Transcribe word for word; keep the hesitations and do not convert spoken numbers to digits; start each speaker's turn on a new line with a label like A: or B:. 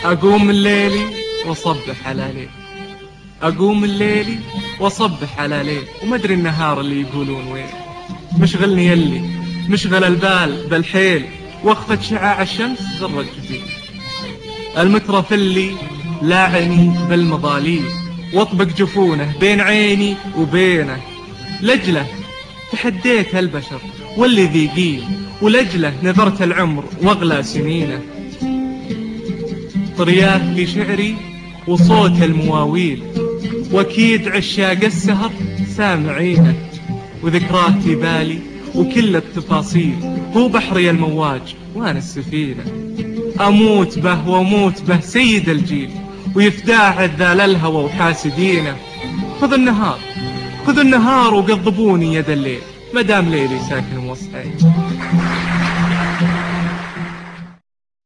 A: أقوم من ليلي وأصبح على ليل، أقوم من ليلي وأصبح على ليل، وما أدري النهار اللي يقولون وين. مشغلني يلي مشغل البال بالحيل، وقفة شعاع الشمس غرق جبين. المترف اللي لاعني بالمظاليل، واطبق جفونه بين عيني وبينه. لجله تحديت البشر واللي ذيقين، ولجله نذرت العمر واغلى سنينه. طرياث في شعري وصوت المواويل، واكيد عشاق السهر سامعينه. وذكرات في بالي وكل التفاصيل، هو بحري المواج وانا السفينة. اموت به واموت به سيد الجيل، ويفداه عذال الهوى وحاسدينه. خذ النهار خذ النهار وقضبوني يد الليل، مدام ليلي ساكن وسطي.